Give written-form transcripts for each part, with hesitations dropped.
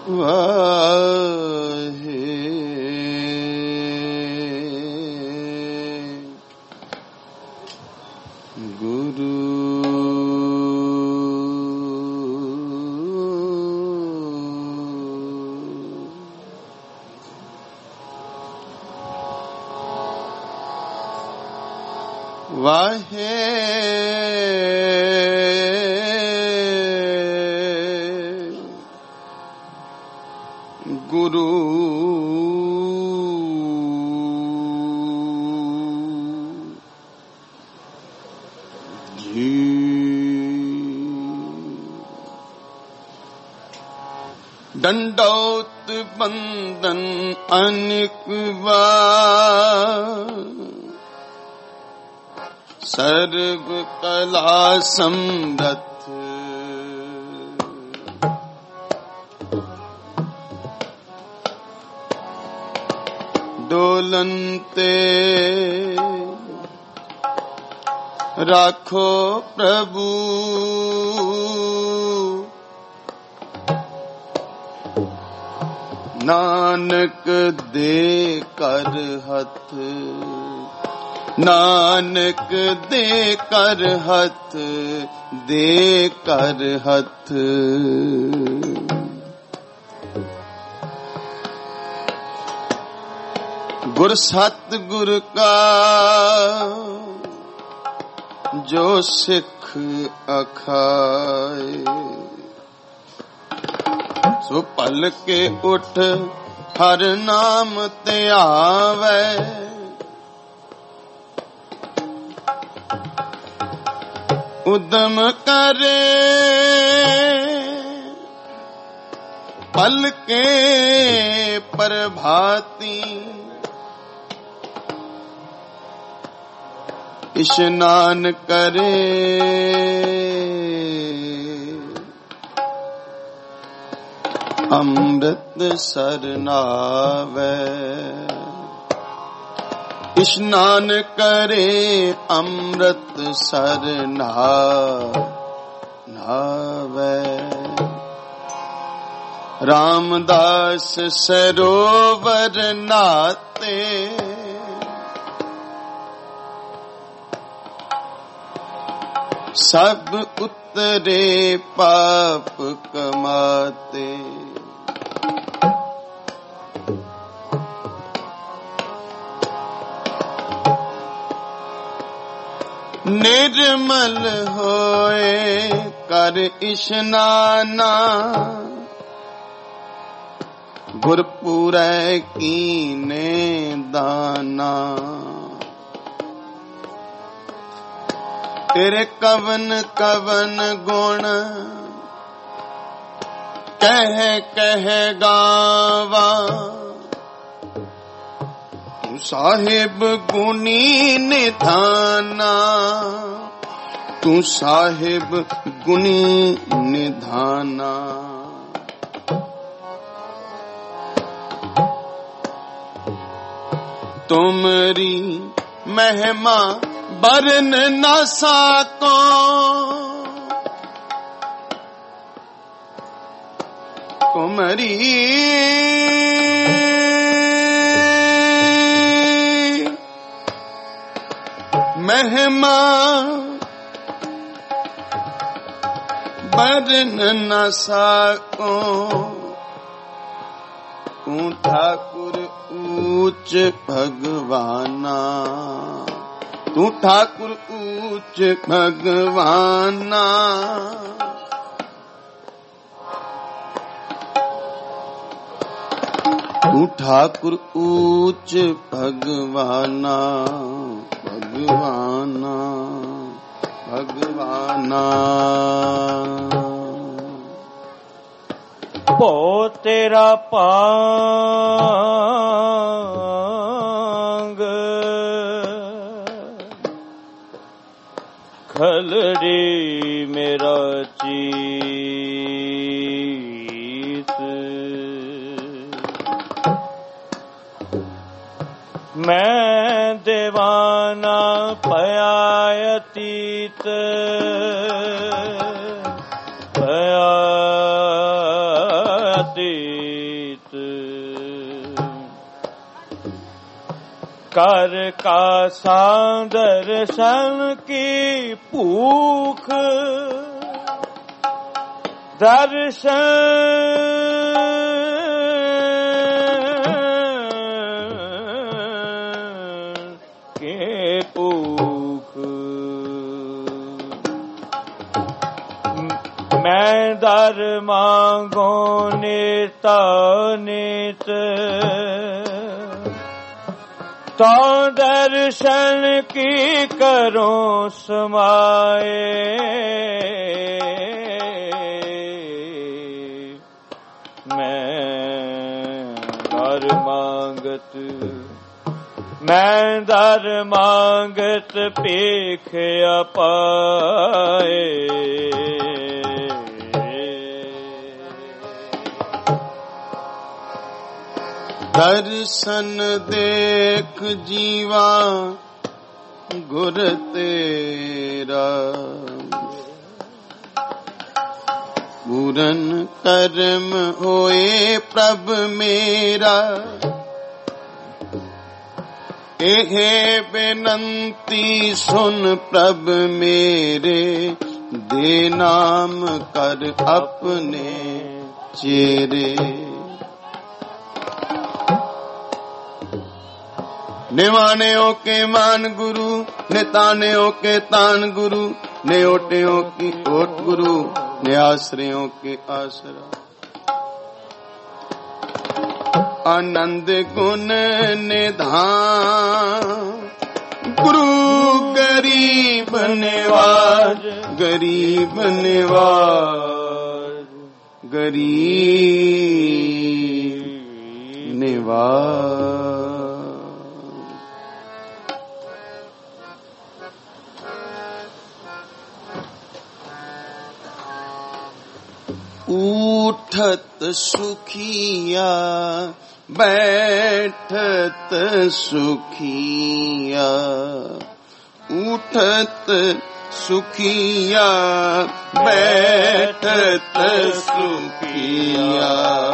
वाहे गुरु वाहे गुरु जी। दंडौत बंदन अनेक बार सर्व कला समृद्ध डोलनते राखो प्रभु नानक दे कर हथ नानक दे कर हथ दे कर हथ गुर सतगुर का जो सिख अखाए सो पल के उठ हर नाम ते आवे उदम करे पल के प्रभाती स्नान करे अमृत सरनावे स्नान करे अमृत सरनावे रामदास सरोवर नाते सब उतरे पाप कमाते निर्मल होए कर इशनाना गुरपुरै कीने दाना तेरे कवन कवन गुण कह कह गावा तू साहिब गुणी निधाना तू साहिब गुणी निधाना तुमरी महिमा बरन न साको तुम्हारी महिमा बरन न साको तू ठाकुर ऊंच भगवाना तू ठाकुर ऊंच भगवाना तू ठाकुर ऊंच भगवाना भगवाना भगवाना पो तेरा पांग खलड़ी मेरा चीत मैं दीवाना पयातीत पयातीत कर का दर्शन की भूख दर्शन के भूख मैं दर मांगो नेता नित तो दर्शन की करो समाए मैं दर मांगत पेख पाए दर्शन देख जीवा गुर तेरा पूरन कर्म होए प्रभ मेरा एहे बेनंती सुन प्रभ मेरे दे नाम कर अपने चेरे निवाने के मान गुरु निताने के तान गुरु नेओटियों की ओट गुरु निआश्रयों के आसरा आनंद गुण निधान गुरु गरीब निवाज गरीब निवाज गरीब निवाज उठत सुखिया बैठत सुखिया उठत सुखिया बैठत सुखिया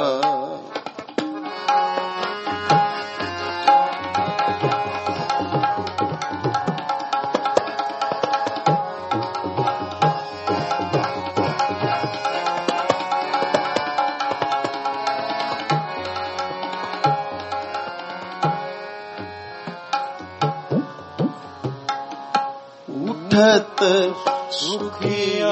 उठत सुखिया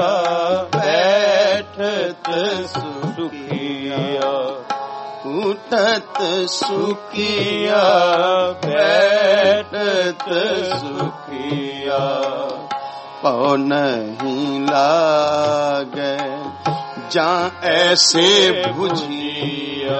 बैठत सुखिया उठत सुखिया बैठत सुखिया पौ नहीं लागे जा ऐसे बुझिया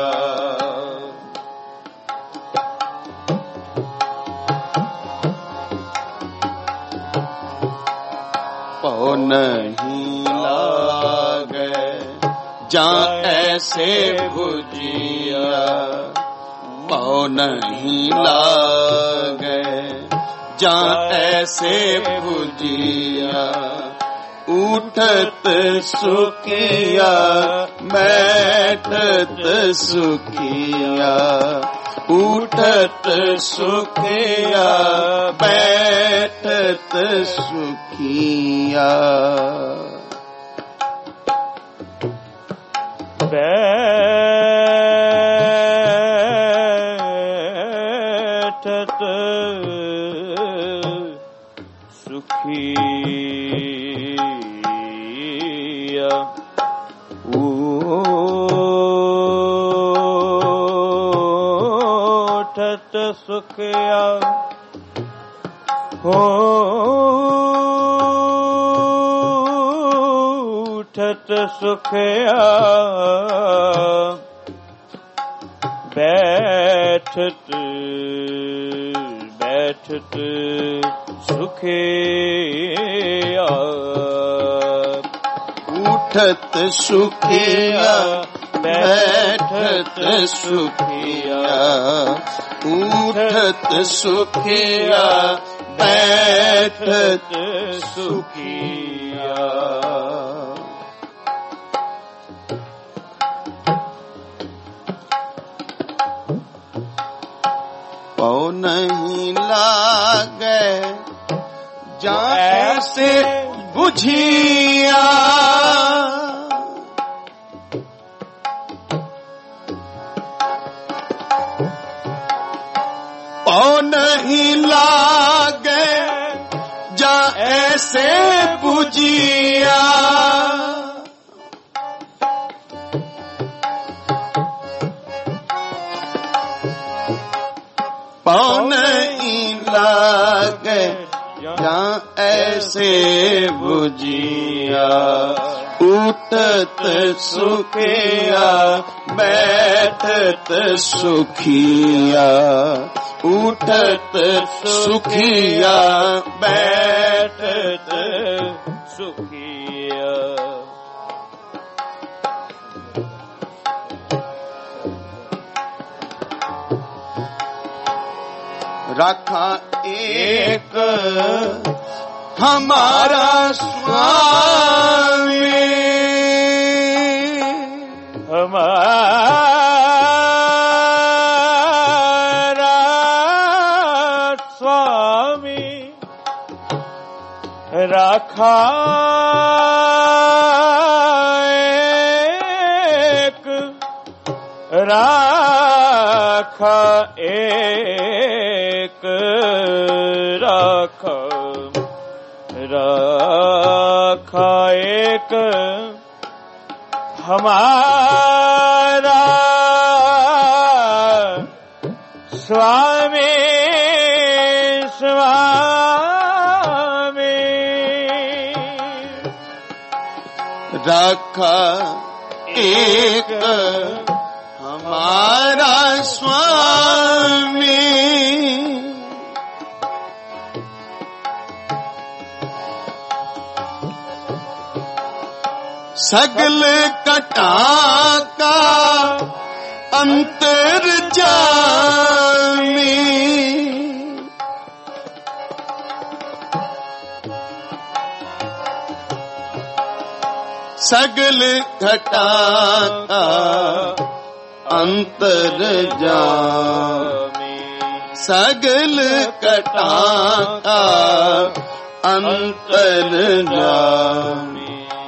पौ नहीं लागे जा ऐसे बुझिया पौ नहीं लागे जा ऐसे बुझिया उठत सुखिया बैठत सुखिया उठत सुखिया बैठत सुखिया बैठत सुखिया उठत सुखिया उठत सुखिया बैठत बैठत सुखिया उठत सुखिया बैठत सुखिया उठत सुखिया बैठत सुखिया पौ नहीं लागे जैसे बुझिया। पौ नहीं लागे जैसे बुझिया। पौ नहीं लागे जहाँ ऐसे बुझिया। उठत सुखिया बैठत सुखिया। उठत सुखिया बैठत सुखिया। रखा एक हमारा स्वामी। हमारा स्वामी रखा एक। राखा एक राखा राखा एक हमारा स्वामी स्वामी। रखा एक हमारा स्वामी। सगल कटा का अंतर्जामी। सगल घटा का अंतर्जामी। सगल घटा का अंतर्जामी।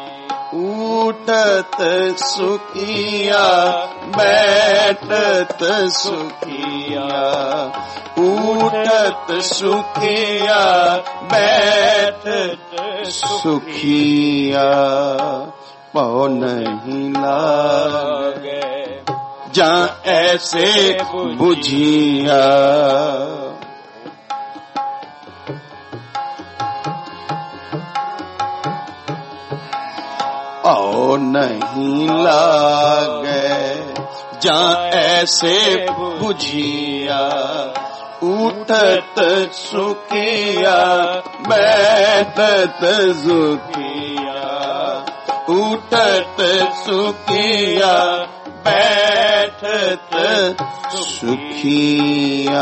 उठत सुखिया बैठत सुखिया। उठत सुखिया बैठत सुखिया। पौ नहीं लागे जहाँ ऐसे बुझिया। औ नहीं लागे जहाँ ऐसे बुझिया। उठत सुखिया बैठत सुखिया। उठत सुखिया बैठत सुखिया।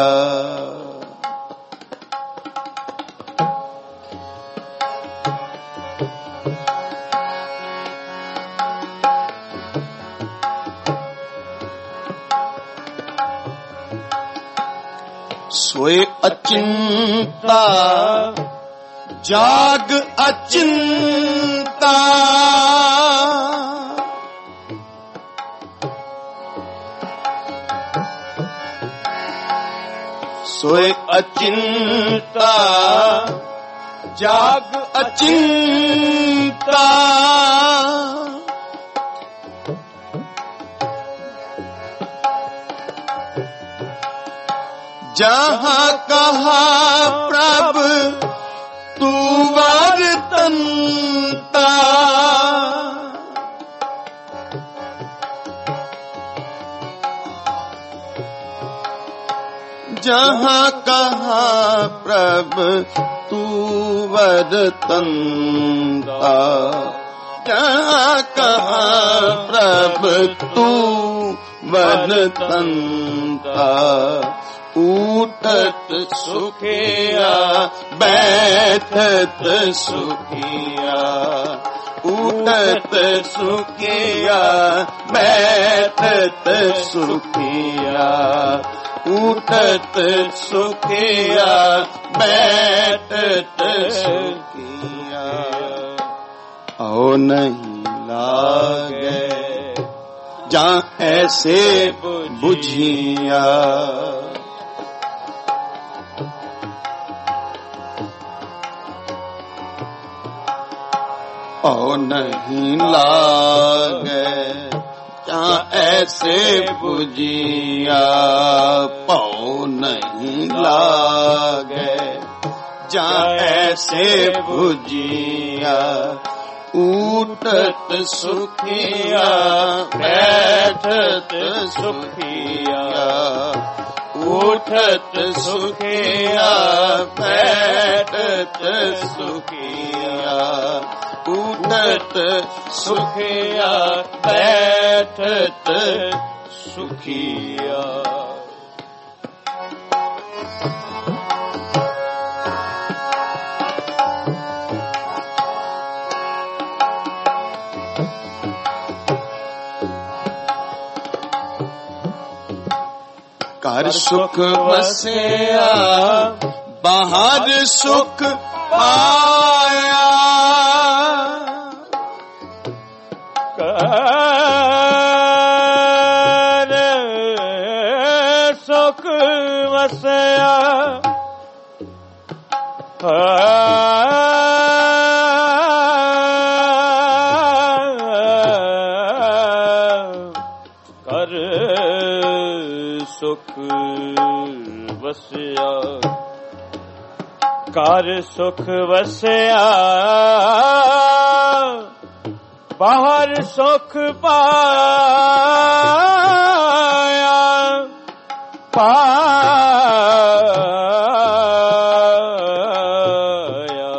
सोए अचिंता जाग अचिंता। सोए अचिंता जाग अचिंता। जहाँ कहा प्रभु तू वर्तनता। जहाँ कहा प्रभु तू वर्तनता। जहाँ कहा प्रभु तू वर्तनता। उठत सुखिया बैठत सुखिया। उठत सुखिया बैठत सुखिया। उठत सुखिया बैठत सुखिया औ नहीं लागे जहाँ ऐसे बुझिया औ नहीं लागे जहाँ ऐसे बुझिया पौ नहीं लागे जहाँ ऐसे बुझिया उठत सुखिया बैठत सुखिया उठत सुखिया बैठत सुखिया उठत सुखिया बैठत सुखिया कर सुख बसया बाहर सुख पाया कर सुख बसया कर सुख बसया कर सुख बसया बाहर सुख पाया पाया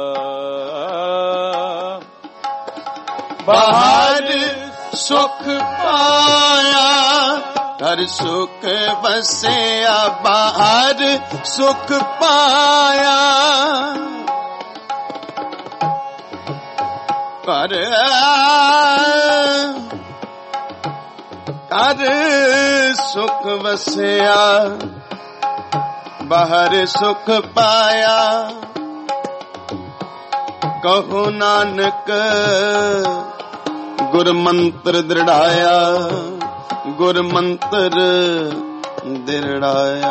बाहर सुख पाया कर सुख बसया बाहर सुख पाया कर सुख बसया बाहर सुख पाया कहो नानक गुर मंत्र दृढ़ाया गुर मंत्र दृढ़ाया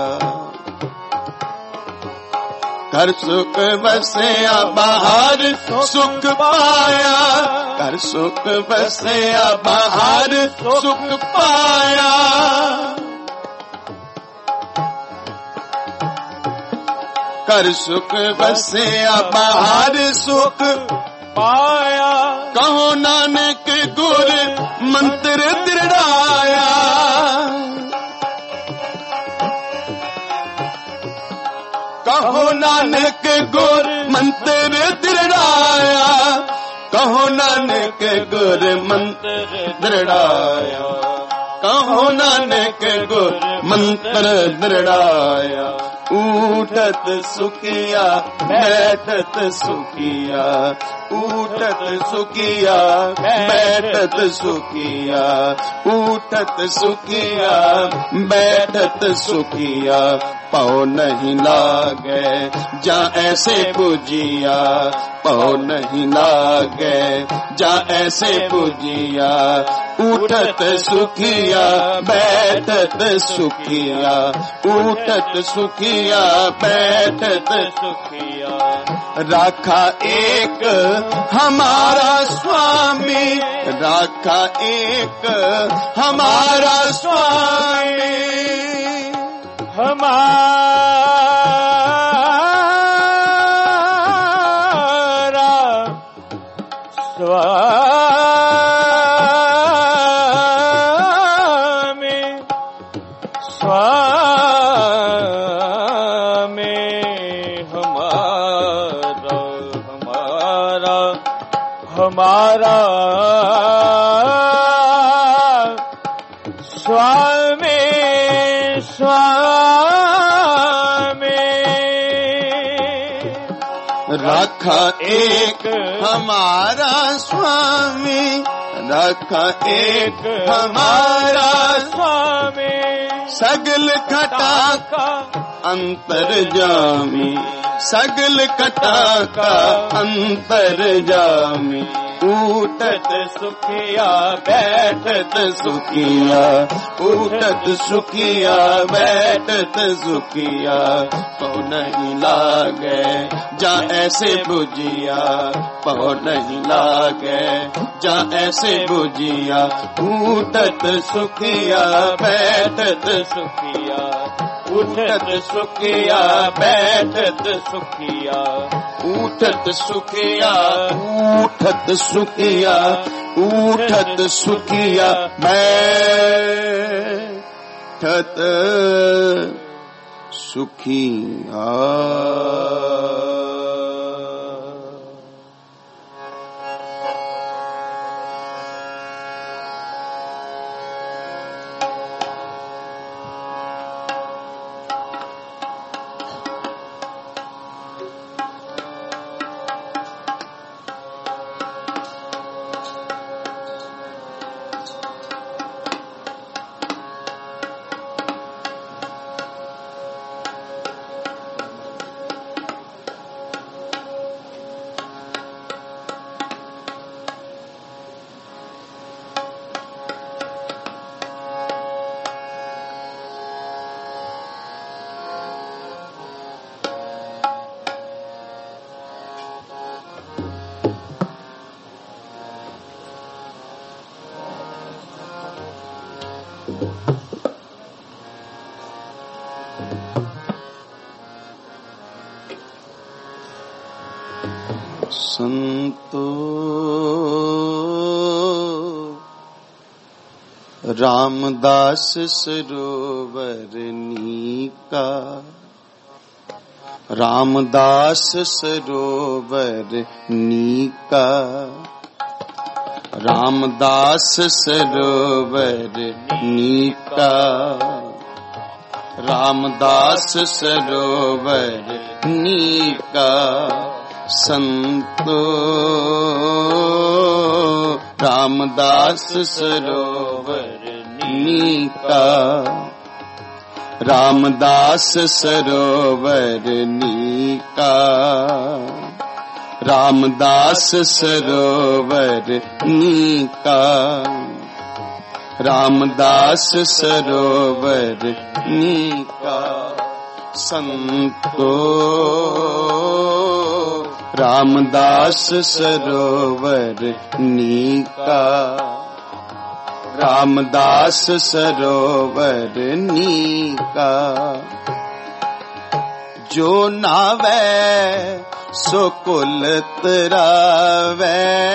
कर सुख बसया बाहर सुख पाया कर सुख बसया बाहर सुख पाया कर सुख बसया बाहर सुख पाया कहो नानक गुर मंत्र दृढ़ाया कहो नानक गुर मंत्र दृढ़ाया कहो नानक गुर मंत्र दृढ़ाया कहो नानक गुर मंत्र दृढ़ाया उठत सुखिया बैठत सुखिया उठत सुखिया बैठत सुखिया उठत सुखिया बैठत सुखिया पौ नहीं लागे जा ऐसे बुझिया पौ नहीं लागे जा ऐसे बुझिया उठत सुखिया बैठत सुखिया उठत सुखिया बैठत सुखिया राखा एक हमारा स्वामी राखा एक हमारा स्वामी हमारा स्वामी स्वामी हमारा हमारा हमारा स्वामी स्वामी रखा एक हमारा स्वामी रखा एक हमारा स्वामी सगल घटा का अंतर्जामी, सगल घटा का अंतर्जामी। उठत सुखिया बैठत सुखिया, उठत सुखिया बैठत सुखिया। पौ नहीं लागे जा ऐसे बुझिया, पौ नहीं लागे जा ऐसे बुझिया। उठत सुखिया बैठत सुखिया, उठत सुखिया बैठत सुखिया, उठत सुखिया, उठत सुखिया, उठत सुखिया बैठत सुखिया। संतो रामदास सरोवर नीका, रामदास सरोवर नीका, रामदास सरोवर नीका, रामदास सरोवर नीका। संतो रामदास सरोवर नीका, रामदास सरोवर नीका, रामदास सरोवर नीका, रामदास सरोवर नीका। संतो रामदास सरोवर नीका, रामदास सरोवर नीका। जो नावे सो कुल तरावे,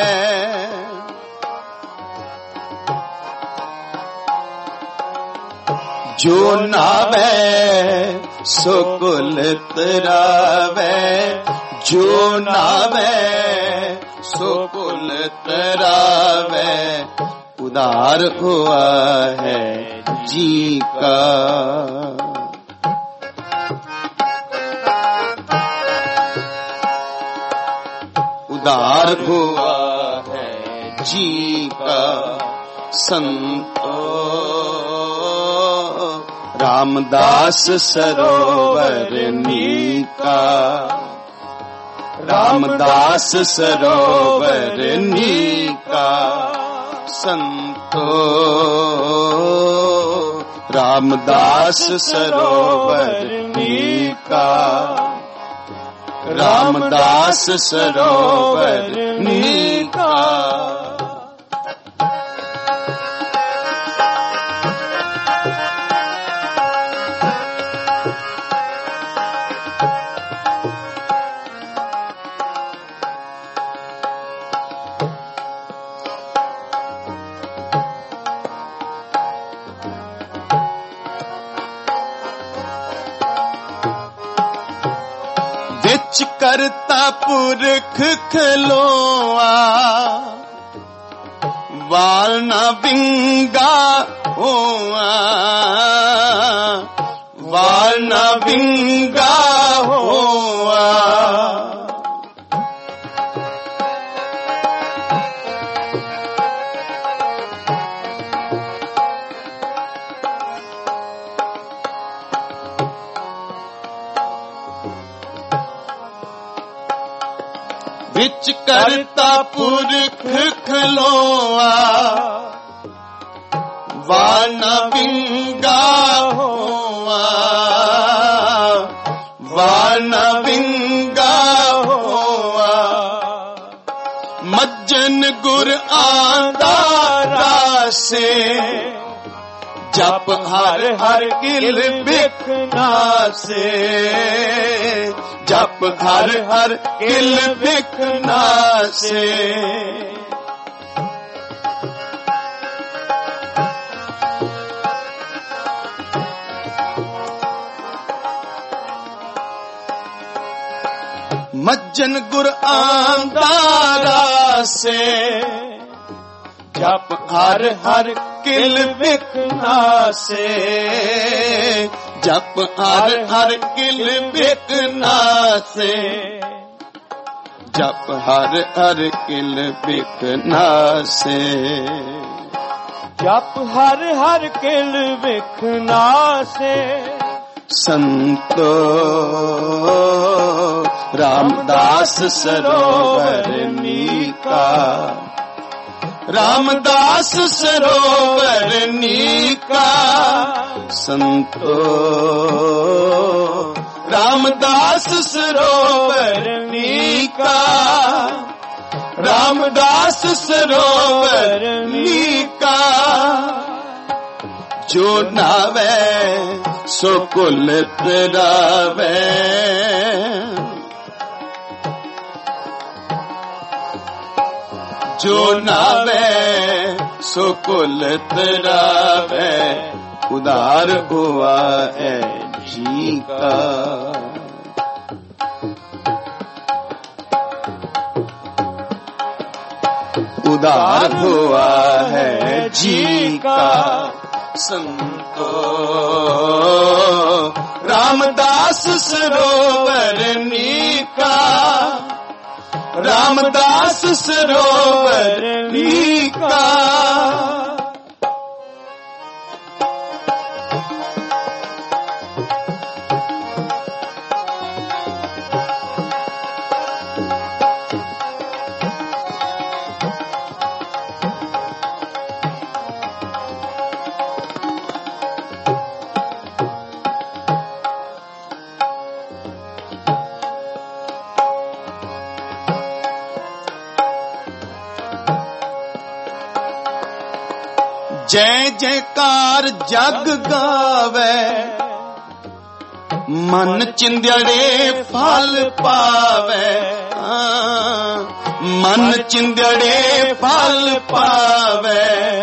जो नावे सो कुल तरावे, जो नावे सो कुल तरावे। उदार हुआ है जी का, उदार हुआ है जी का। संतो रामदास सरोवर नीका, रामदास सरोवर नीका। संतो रामदास सरोवर नीका, रामदास सरोवर नीका। विच करता पुरख खलोआ, वाल न विंगा होआ, वाल न विंगा होआ। करता पुरख खलोआ, वाना बिंगा होआ, वाना बिंगा होआ। मज्जन गुर आंदा रासे, जप हर हर किल बिखना से, जप हर हर किल बिखना से। मज्जन गुर आंदारा से, जप हर हर किल बिखना से, जप हर हर किल बिखना से, जप हर हर किल बिखना से, जप हर हर किल बिखना से। संतो रामदास सरोवर नीका, रामदास सरोवर नीका। संतो रामदास सरोवर नीका, रामदास सरोवर नीका। जो नावे सो कुल तरावे, जो नावे सो कुल तरावे। उदार हुआ है जी का, उदार हुआ है जी का। संतो रामदास सरोवर नीका, रामदास सरोवर नीका। जय जयकार जग गावे, मन चिंदड़े फल पावे। मन चिंदड़े फल पावे।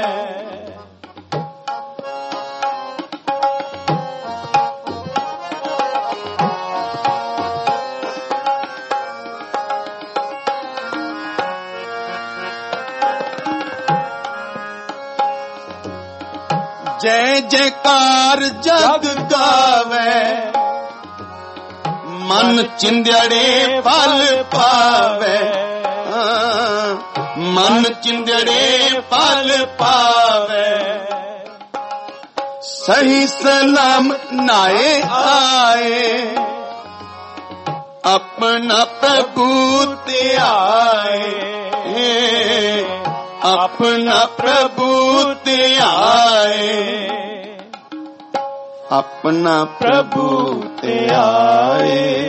जय जयकार जग गावे, मन चिंदड़े फल पावे। मन चिंदड़े फल पावे। सही सलाम नाए आए, अपना प्रभु ते आए। अपना प्रभु ते आए। अपना प्रभु ते आए।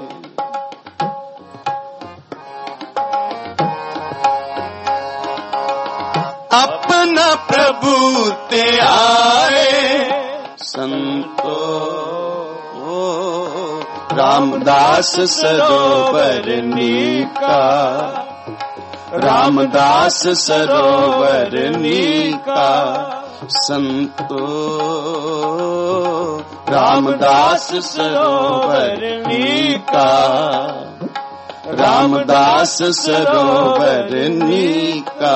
अपना प्रभु ते आए। संतो रामदास सरोवर नीका। रामदास सरोवर नीका। संतो रामदास सरोवर नीका। रामदास सरोवर नीका।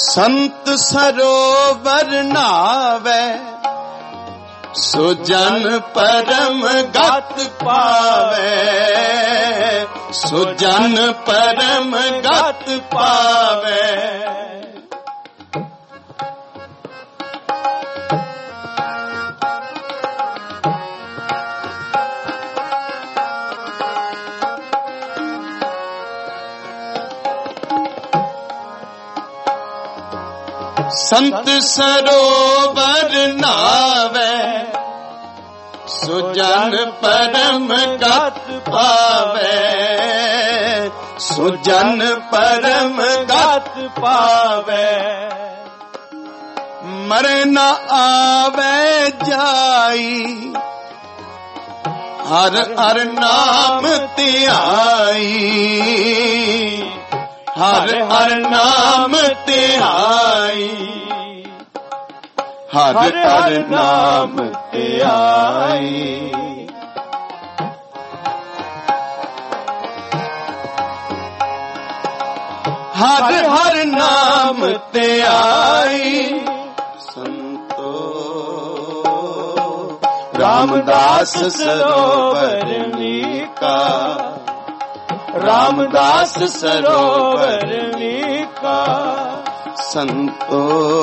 संत सरोवर नावे सो जन परम गत पावे, सो जन परम गत पावे। संत सरोवर नावे सो जन परम गत पावे, सो जन परम गत पावे। मरे न आवे जाई हर हर नाम ध्याई, हर हर नाम ध्याई, हर हर नाम ध्याई। हर हर नाम ध्याई। संतो रामदास सरोवर नीका, रामदास सरोवर नीका। संतो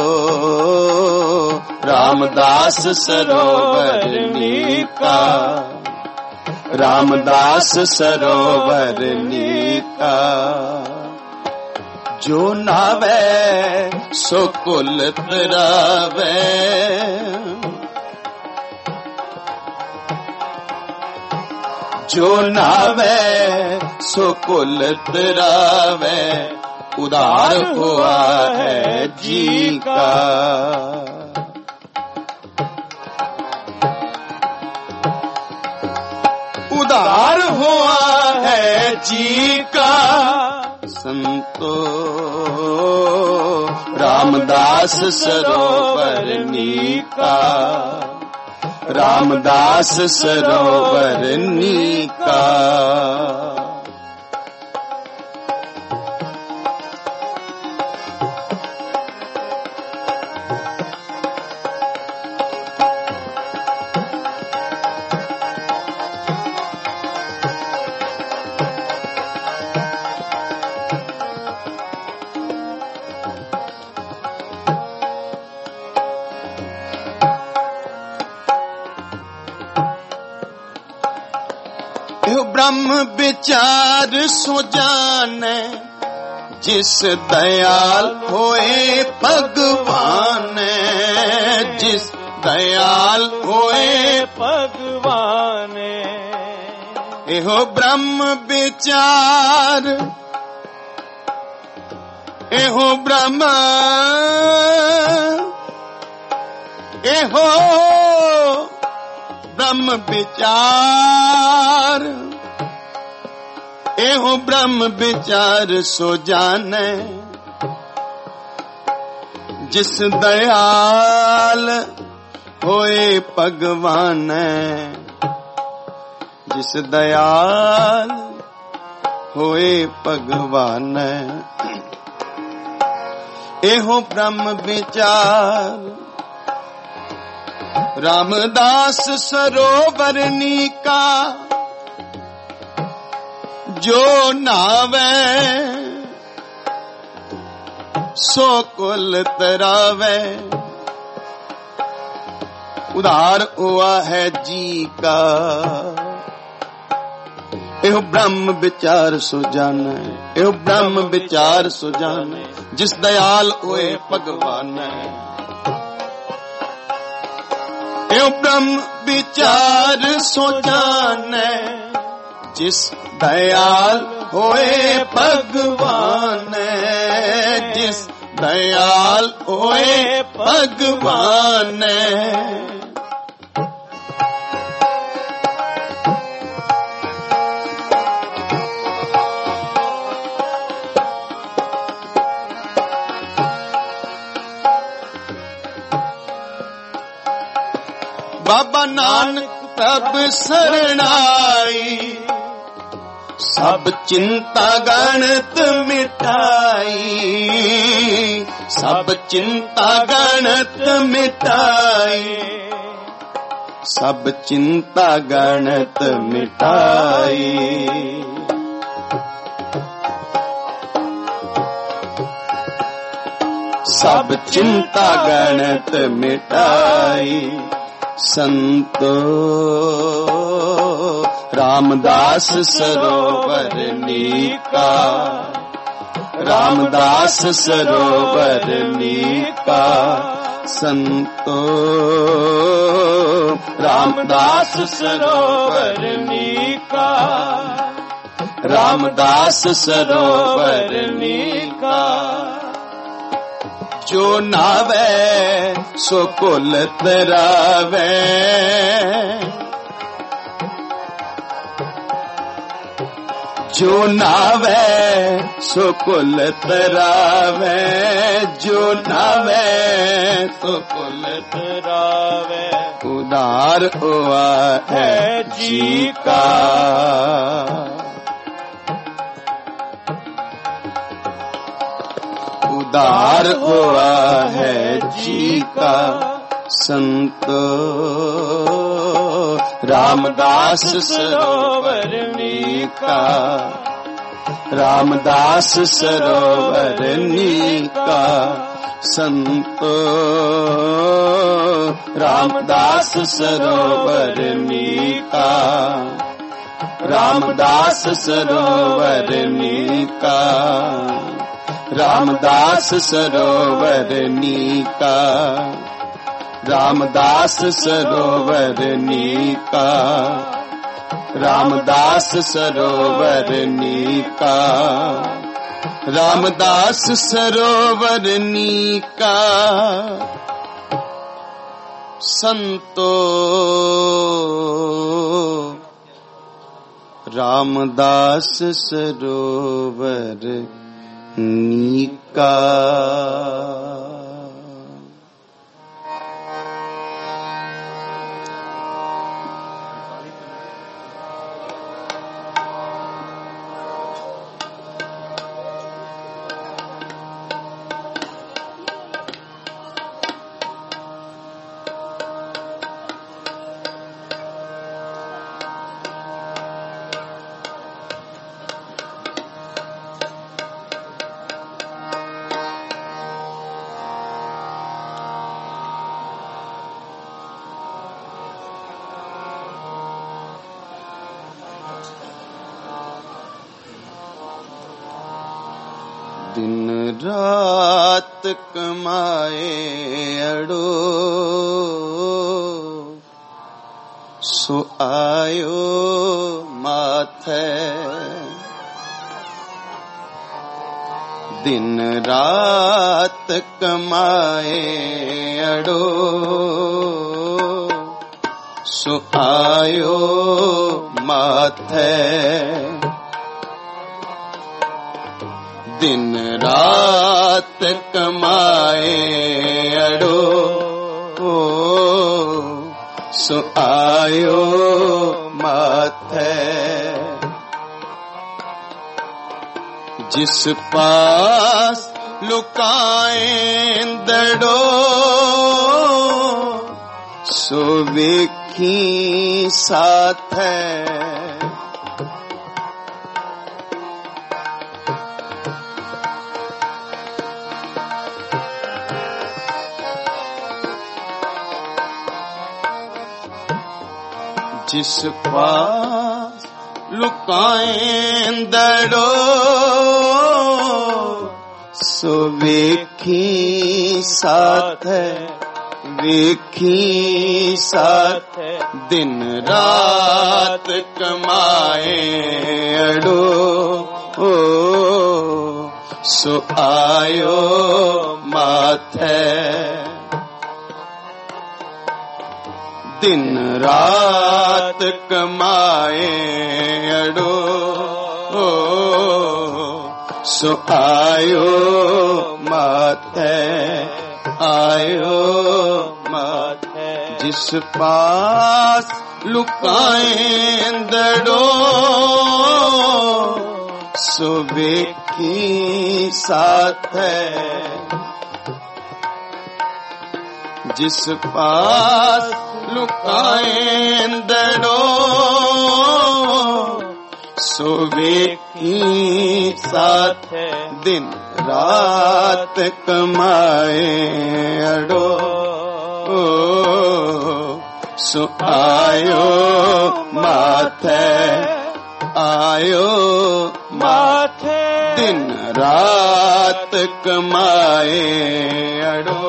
रामदास सरोवर नीका, रामदास सरोवर नीका। जो नावे सो कुल तरावे, जो नावे सो कुल तरावे। उदार हुआ है जी का, उदार हुआ है जी का। संतो रामदास सरोवर नीका, रामदास सरोवर नीका। ब्रह्म विचार सो जाने जिस दयाल होए भगवान, जिस दयाल होए भगवान। एहो ब्रह्म विचार, एहो ब्रह्म, एहो ब्रह्म विचार, एहो ब्रह्म विचार सो जाने जिस दयाल होए भगवान, जिस दयाल होए भगवान। एहो ब्रह्म विचार रामदास सरोवर नीका। जो नावे सो कुल तरावे, उधार हुआ है जी का। एहो ब्रह्म विचार सो जाने, एहो ब्रह्म विचार सो जाने जिस दयाल होए भगवान। एहो ब्रह्म विचार सो जाने जिस दयाल होए भगवान, जिस दयाल होए भगवान। बाबा नानक तब शरणाई, सब चिंता गणत मिटाई, सब चिंता गणत मिटाई, सब चिंता गणत मिटाई। सब चिंता गणत मिटाई। संतो रामदास सरोवर नीका, रामदास सरोवर नीका। संतो रामदास सरोवर नीका, रामदास सरोवर नीका। जो नावे सो कुल तरावे, जो नावे सो कुल तरावे, जो नावे सो कुल तरावे। उदार हुआ है जी का, उदार हुआ है जी का। संतो रामदास सरोवर नीका, रामदास सरोवर नीका। संतो रामदास सरोवर नीका, रामदास सरोवर नीका। रामदास सरोवर नीका, रामदास सरोवर नीका, रामदास सरोवर नीका। रामदास सरोवर नीका। संतो रामदास सरोवर नीका। दिन रात कमाए अड़ो, सो आयो माथे। दिन रात कमाए अड़ो, सो आयो माथे। दिन रात कमाए अड़ो, सो आयो माथे। जिस पास लुकाए दड़ो, सो वेखी साथ है। जिस पास लुकाए दड़ो, सो वेखी साथ है, वेखी साथ। दिन रात कमाए अड़ो, सो आयो माथे। दिन रात कमाए अड़ो, सो आयो माथे, आयो माथे। जिस पास लुकाए दड़ो, सो वेखी साथ है, जिस पास लुकाएंदड़ो सो वेखी साथ दिन रात कमाए अड़ो सो आयो माथे दिन रात कमाए अड़ो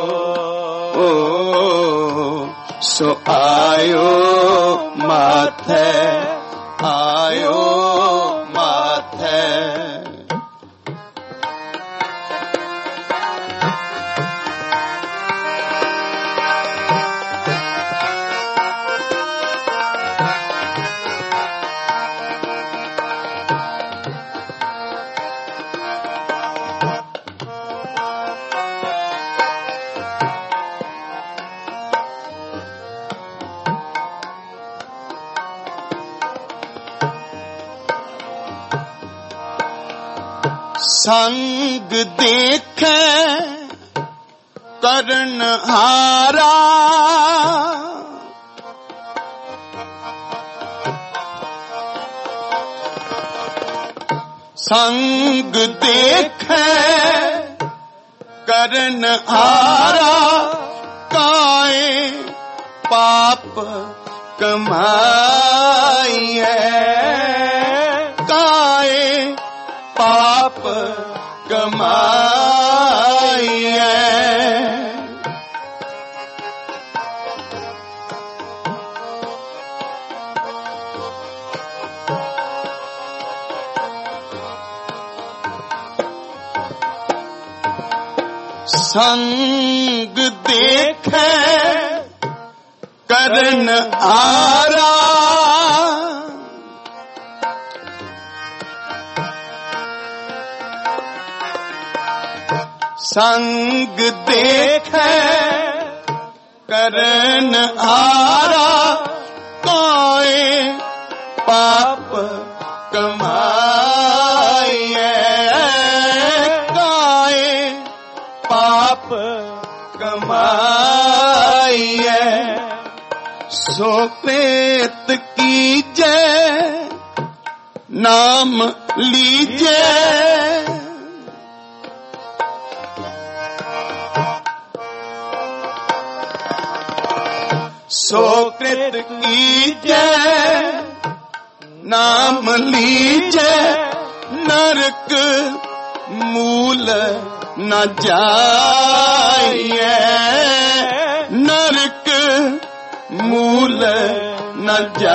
सो आयो माथे संग देखे करन हारा संग देखे करन हारा काए पाप कमाइए काए पाप कमाइए संग देखे करन हारा संग देखे करन हारा कोई पाप कमाइए कोई पाप कमाइए सो प्रेत कीजे नाम लीजे सो कृत कीजे नाम लीजे नरक मूल न जाइए नरक मूल न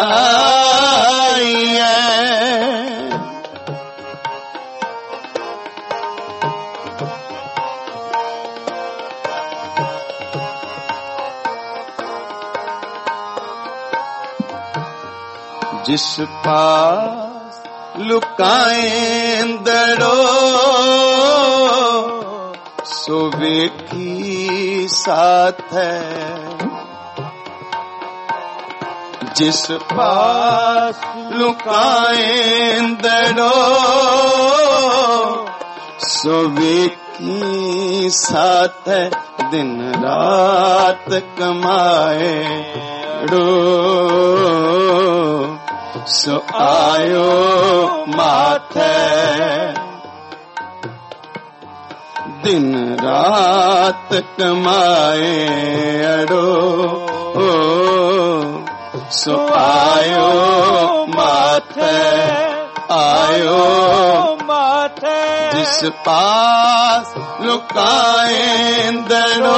जाइए जिस पास लुकाएंदड़ो सो वेखी साथ है जिस पास लुकाएंदड़ो सो वेखी साथ है दिन रात कमाए रो सो आयो माथे दिन रात कमाए अड़ो सो आयो माथे जिस पास लुकाएंदड़ो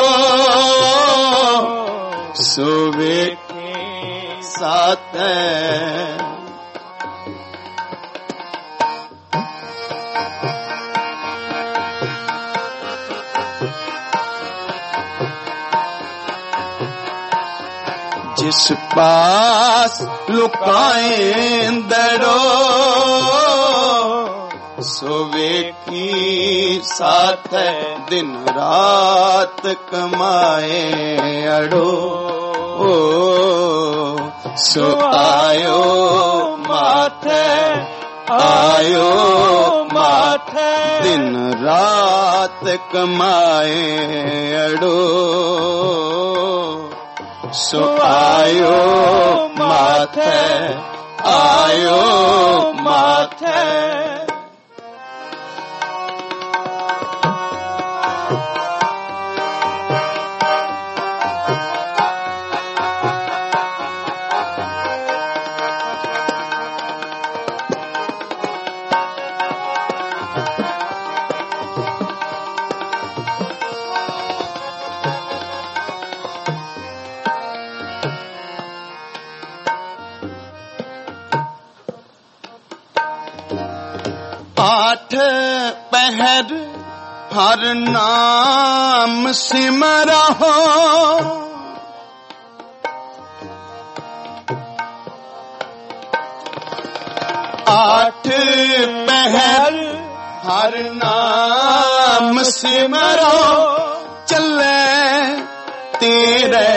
सो वेखे साथ जिस पास लुकाएंदड़ो सो वेखी साथ दिन रात कमाए अड़ो सो आयो माथे दिन रात कमाए अड़ो सो आयो माथे, आयो माथे। आठ पहर हर नाम सिमरहो, आठ पहर हर नाम सिमरहो, चले तेरे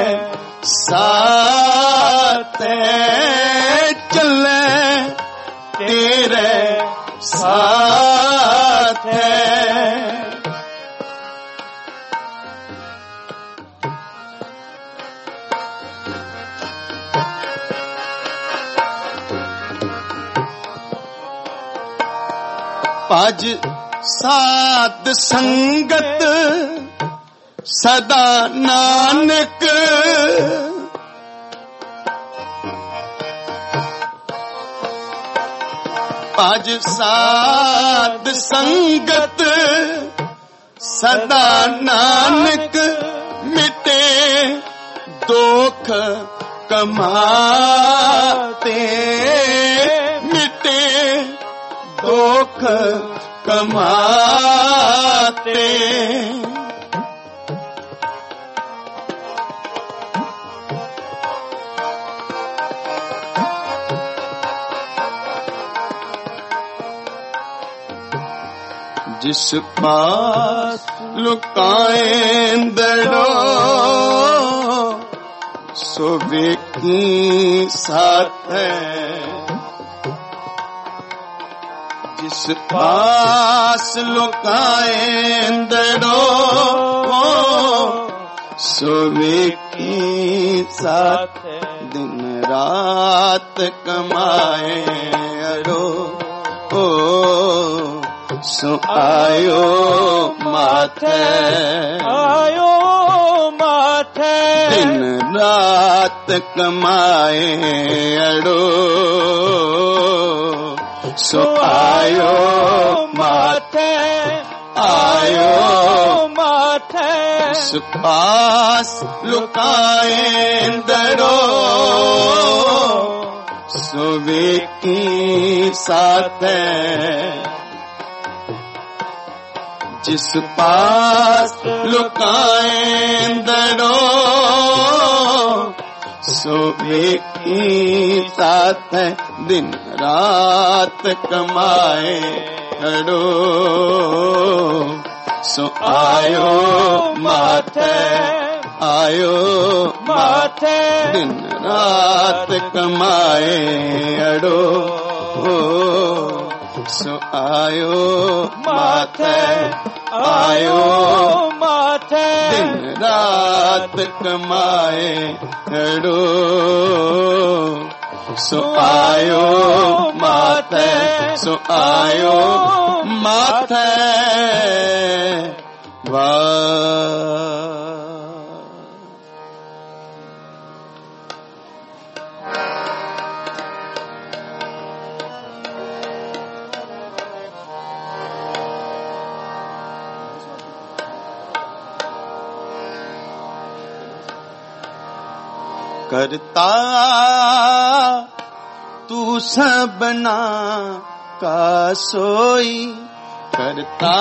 साथ, चले तेरे साथ है। पज साध संगत सदा नानक, पज साध संगत सदा नानक, मिटे दुख कमाते, मिटे दुख कमाते। जिस पास लुकाएंदड़ो, सो वेखी साथ है। जिस पास लुकाएंदड़ो, सो वेखी साथ है। दिन रात कमाए अड़ो, सो आयो माथे, आयो माथे। दिन रात कमाए अड़ो, सो आयो माथे, आयो माथे। इस पास लुकाएंदड़ो, सो वेखी साथ है। जिस पास लुकाएंदड़ो, सो वेखी साथ है। दिन रात कमाए अड़ो, सो आयो माथे, आयो माथे। दिन रात कमाए अड़ो, सो आयो माथे, आयो माथे। दिन रात कमाए अड़ो, सो आयो माथे, सो आयो माथे। वाह करता तू सबना का सोई, करता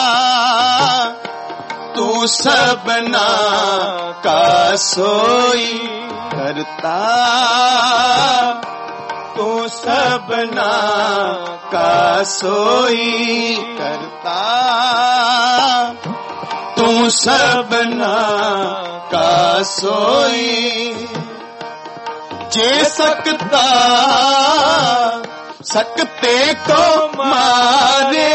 तू सबना का सोई, करता तू सबना का सोई, करता तू सबना का सोई। जे सकता सकते को मारे,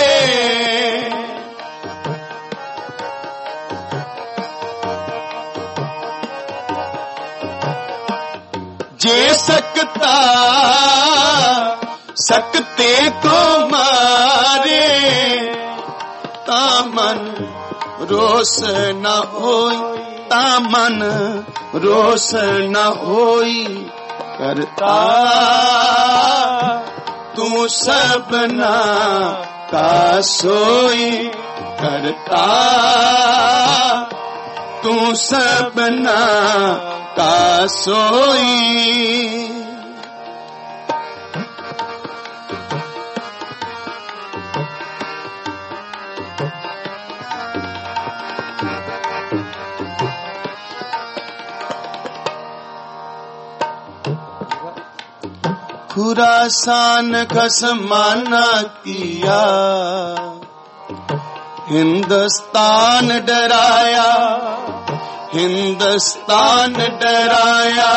सकता सकते को मारे तामन रोष न होई तामन रोष न होई करता तू सबना का सोई करता तू सबना का सोई। खुरासान खसमाना किया हिंदुस्तान डराया हिंदुस्तान डराया।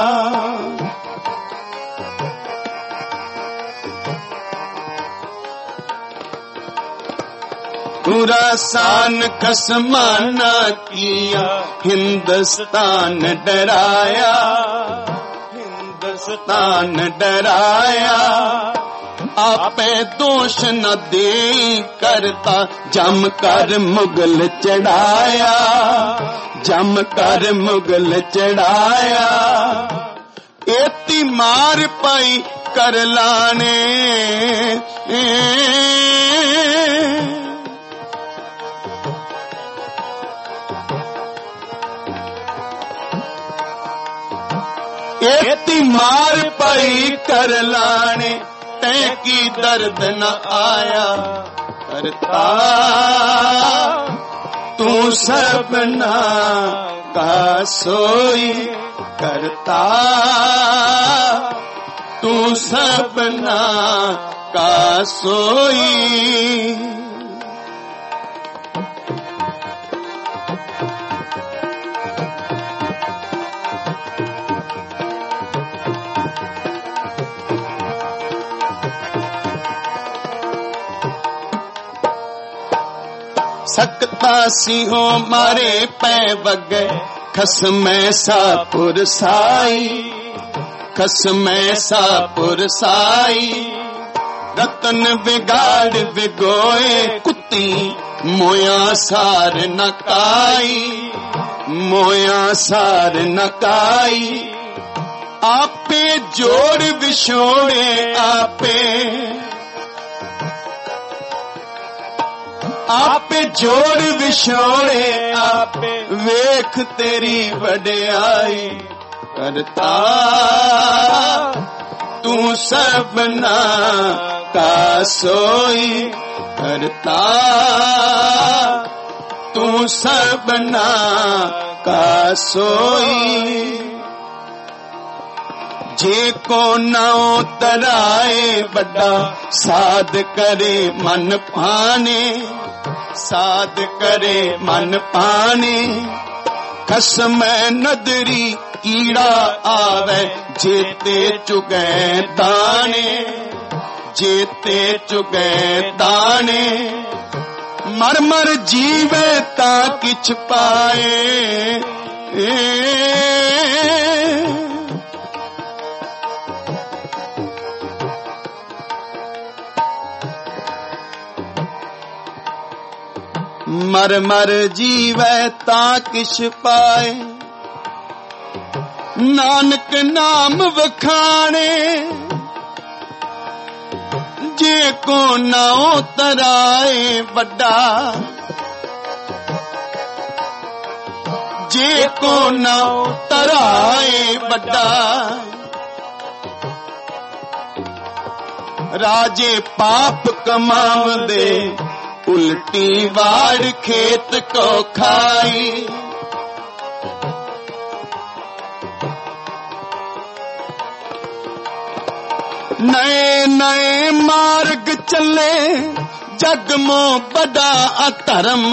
खुरासान खसमाना किया हिंदुस्तान डराया हिंदुस्तान डराया। आपे दोष न दे करता जम कर मुगल चढ़ाया जम कर मुगल चढ़ाया। एती मार पाई कर लाने एती मार पाई कर लाने की दर्द न आया करता तू सबना का सोई करता तू सबना का सोई। सकता सिंहो मारे पै बगे खसमै सापुर साई खसमै सापुर साई। रतन बिगाड़ बिगोए कुत्ती मोया सार नकाई मोया सार नकाई। आपे जोड़ विछोड़े आपे आपे जोड़ विछोड़े आपे वेख तेरी वड्याई करता तू सबना का सोई करता तू सबना का सोई। जे को नाओ तराए बड़ा साध करे मन पाने साध करे मन पाने। खसमै नदरी कीड़ा आवे जेते चुगे दाने जेते चुगे दाने। मर मर जीवे ता किछ पाए मर मर जीवै ता किछ पाए। नानक नाम वखाणे जे को नाओ तराए बड़ा जे को नाओ तराए बड़ा। राजे पाप कमावदे उल्टी वाड़ खेत को खाई। नए नए मार्ग चले जग मो बड़ा अधर्म।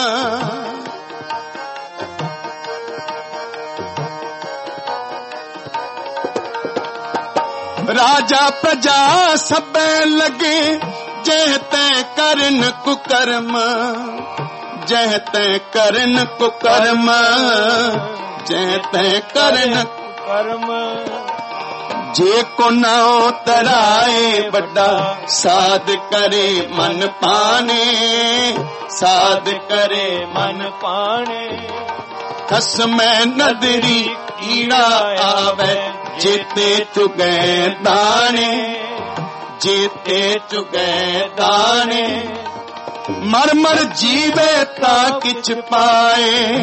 राजा प्रजा सबे लगे जहते करन कुकर्म जहते करन कुकर्म जहते करन कुकर्म। ਜੇ ਕੋ ਨਾ ਉਤਰਾਏ ਵੱਡਾ ਸਾਧ ਕਰੇ ਮਨ ਪਾਣੇ ਸਾਧ ਕਰੇ ਮਨ ਪਾਣੇ ਖਸਮੈ ਨਦਰੀ ਕੀੜਾ ਆਵੇ ਜੇਤੇ ਚੁਗੈ ਦਾਣੇ ਜੇਤੇ ਚੁਗੈ ਦਾਣੇ ਮਰ ਮਰ ਜੀਵੇ ਤਾਂ ਕਿਛ ਪਾਏ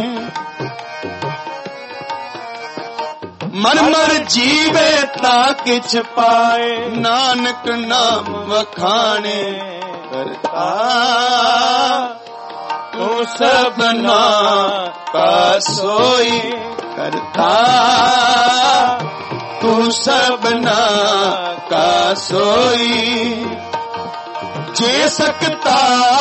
ਮਰ ਮਰ ਜੀਵੇ ਤਾਂ ਕਿਛ ਪਾਏ ਨਾਨਕ ਨਾਮ ਵਖਾਣੇ ਕਰਤਾ ਤੂੰ ਸਭਨਾ ਕਾ ਸੋਈ ਕਰਤਾ ਤੂੰ ਸਭਨਾ ਕਾ ਸੋਈ ਜੇ ਸਕਤਾ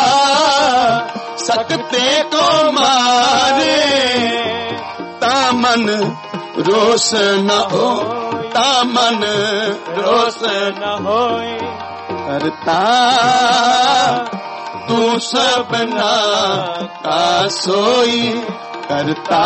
ਸਕਤੇ ਕੋ ਮਾਰੇ ਤਾਂ ਮਨ ਰੋਸ ਨ ਹੋ ਤਾਂ ਮਨ ਰੋਸ ਨ ਹੋਏ ਕਰਤਾ ਤੂੰ ਸਭਨਾ ਕਾ ਸੋਈ ਕਰਤਾ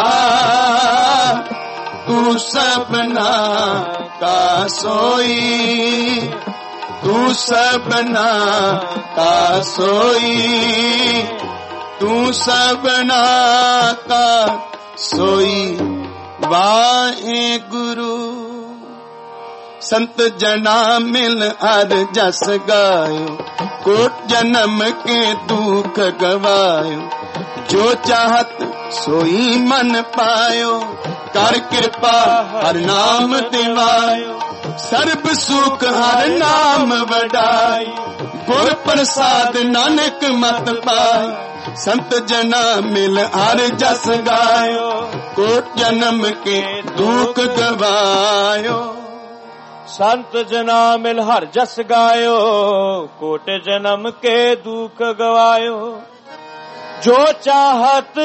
ਤੂੰ ਸਭਨਾ ਕਾ ਸੋਈ ਤੂੰ ਸਭਨਾ ਕਾ ਸੋਈ ਤੂੰ ਸਭਨਾ ਕਾ ਸੋਈ ਵਾਹਿਗੁਰੂ ਸੰਤ ਜਨਾ ਮਿਲ ਹਰ ਜਸ ਗਾਇਓ ਕੋਟ ਜਨਮ ਕੇ ਦੁਖ ਗਵਾਇਓ ਜੋ ਚਾਹਤ ਸੋਈ ਮਨ ਪਾਇਓ ਕਰ ਕਿਰਪਾ ਹਰ ਨਾਮ ਦਿਵਾਇਓ ਸਰਬ ਸੁਖ ਹਰ ਨਾਮ ਵਡਾਈ ਗੁਰ ਪ੍ਰਸਾਦ ਨਾਨਕ ਮਤ ਪਾਈ ਸੰਤ ਜਨਾ ਮਿਲ ਹਰ ਜਸ ਗਾਇਓ ਕੋਟ ਜਨਮ ਕੇ ਦੁਖ ਗਵਾਇਓ ਸੰਤ ਜਨਾ ਮਿਲ ਹਰ ਜਸ ਗਾਇਓ ਕੋਟ ਜਨਮ ਕੇ ਦੁਖ ਗਵਾਇਓ ਜੋ ਚਾਹਤ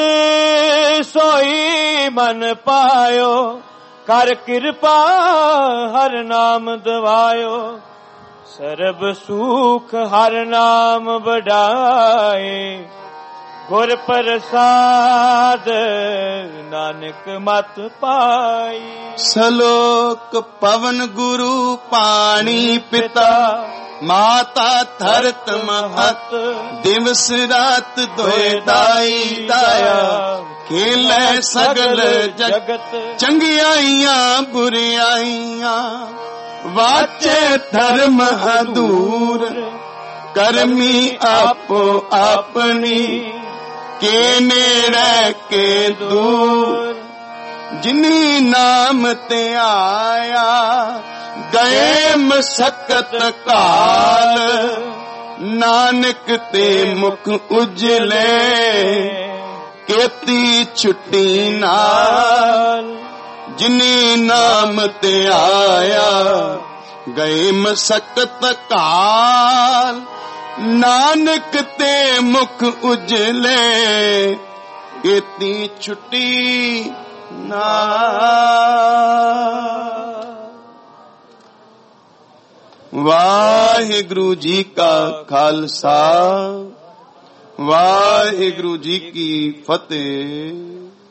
ਸੋਈ ਮਨ ਪਾਇਓ ਕਰ ਕਿਰਪਾ ਹਰ ਨਾਮ ਦਿਵਾਇਓ ਸਰਬ ਸੁਖ ਹਰ ਨਾਮ ਵਡਾਏ ਗੁਰ ਪ੍ਰਸਾਦ ਨਾਨਕ ਮਤ ਪਾਈ ਸਲੋਕ ਪਵਨ ਗੁਰੂ ਪਾਣੀ ਪਿਤਾ ਮਾਤਾ ਧਰਤ ਮਹਤ ਦਿਵਸ ਰਾਤ ਦੋਇ ਦਾਈ ਦਾਇਆ ਖੇਲੇ ਸਗਲ ਜਗਤ ਚੰਗਿਆਈਆਂ ਬੁਰਿਆਈਆਂ ਵਾਚੇ ਧਰਮ ਹਦੂਰ ਕਰਮੀ ਆਪੋ ਆਪਣੀ ਕੇ ਨੇੜੇ ਕੇ ਦੂਰ ਜਿਨੀ ਨਾਮ ਤੇ ਆਇਆ ਗਏ ਮਸਕਤ ਕਾਲ ਨਾਨਕ ਤੇ ਮੁਖ ਉਜਲੇ ਕੀਤੀ ਛੁੱਟੀ ਨਾਲ ਜਿਨੀ ਨਾਮ ਤੇ ਆਇਆ ਗਏ ਮਸਕਤ ਕਾਲ ਨਾਨਕ ਤੇ ਮੁਖ ਉਜਲੇ ਕੀਤੀ ਛੁੱਟੀ ਨਾਲ। ਵਾਹਿਗੁਰੂ ਜੀ ਕਾ ਖਾਲਸਾ ਵਾਹਿਗੁਰੂ ਜੀ ਕੀ ਫਤਿਹ।